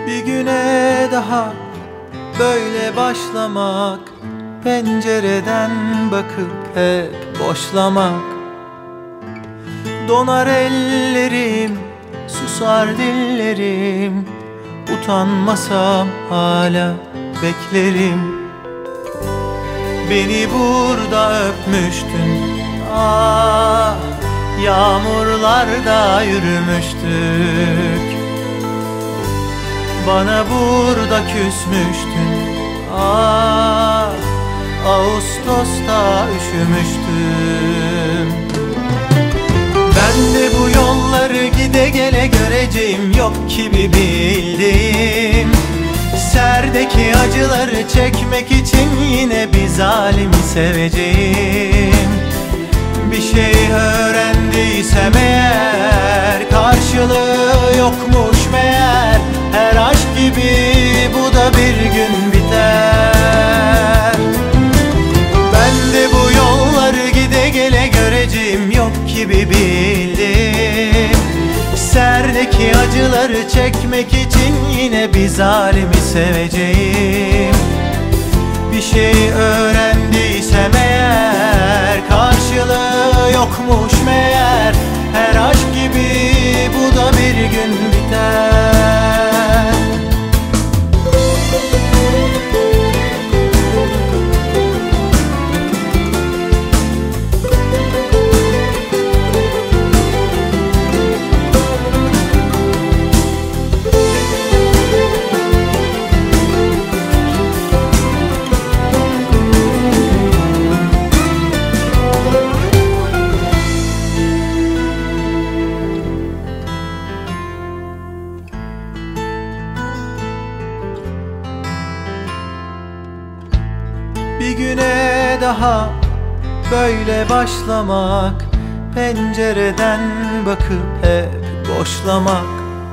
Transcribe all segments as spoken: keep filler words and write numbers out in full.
Bir güne daha böyle başlamak, pencereden bakıp hep boşlamak. Donar ellerim, susar dillerim, utanmasam hala beklerim. Beni burada öpmüştün, ah, yağmurlarda yürümüştük. Bana burada küsmüştün, ah, Ağustos'ta üşümüştüm. Ben de bu yolları gide gele göreceğim yok ki bir bildiğim. Serdeki acıları çekmek için yine bir zalimi seveceğim. Bir şey öğrendiysem eğer, karşılığı yokmuş meğer. Her aşk gibi bu da bir gün biter. Ben de bu yolları gide gele göreceğim yok ki bir bildiğim. Serdeki acıları çekmek için yine bir zalimi seveceğim. Bir şey öğrendiysem eğer, karşılığı yokmuş meğer. Her aşk gibi bu da bir gün biter. Bir güne daha böyle başlamak, pencereden bakıp hep boşlamak.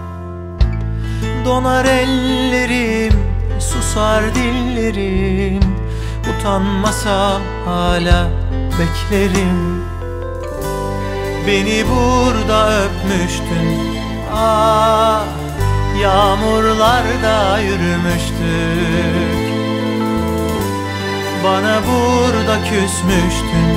Donar ellerim, susar dillerim, utanmasam hala beklerim. Beni burada öpmüştün, ah, yağmurlarda yürümüştük. Bana burada küsmüştün,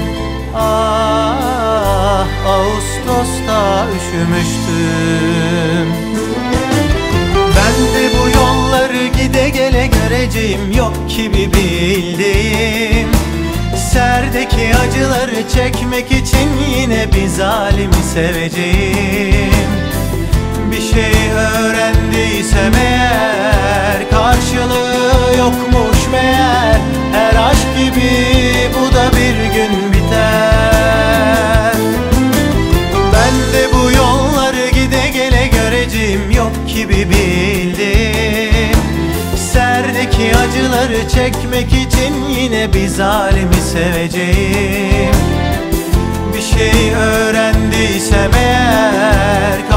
ah, Ağustos'ta üşümüştüm. Ben de bu yolları gide gele göreceğim yok ki bir bildiğim. Serdeki acıları çekmek için yine bir zalimi seveceğim. Bir şey öğrendiysem eğer, karşılığı yokmuş meğer. Her aşk gibi bu da bir gün biter. Ben de bu yolları gide gele göreceğim yok ki bir bildiğim. Serdeki acıları çekmek için yine bir zalimi seveceğim. Bir şey öğrendiysem eğer,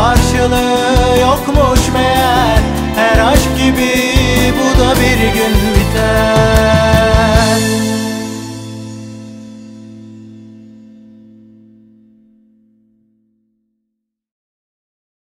karşılığı yokmuş meğer. Her aşk gibi bu da bir gün biter.